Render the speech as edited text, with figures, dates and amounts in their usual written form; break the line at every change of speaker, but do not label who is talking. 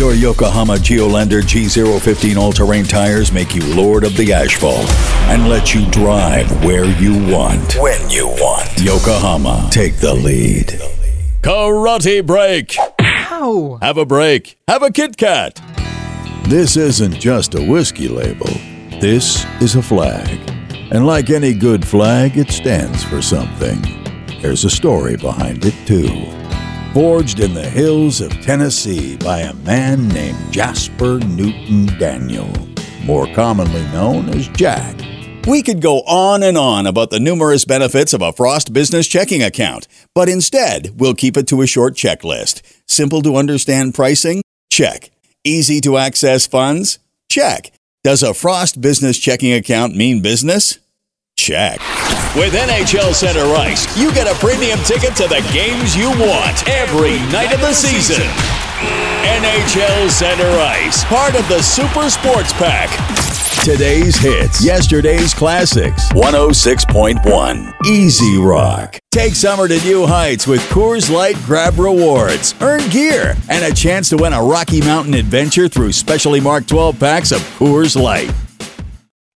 Your Yokohama Geolandar G015 all-terrain tires make you lord of the asphalt and let you drive where you want, when you want. Yokohama, take the lead. Karate break.
Ow!
Have a break. Have a Kit Kat. This isn't just a whiskey label. This is a flag. And like any good flag, it stands for something. There's a story behind it, too. Forged in the hills of Tennessee by a man named Jasper Newton Daniel, more commonly known as Jack. We could go on and on about the numerous benefits of a Frost Business Checking account, but instead, we'll keep it to a short checklist. Simple to understand pricing? Check. Easy to access funds? Check. Does a Frost Business Checking account mean business? Check. With NHL Center Ice, you get a premium ticket to the games you want every night of the season. NHL Center Ice, part of the Super Sports Pack. Today's hits, yesterday's classics. 106.1 Easy Rock. Take summer to new heights with Coors Light Grab Rewards. Earn gear and a chance to win a Rocky Mountain adventure through specially marked 12 packs of Coors Light.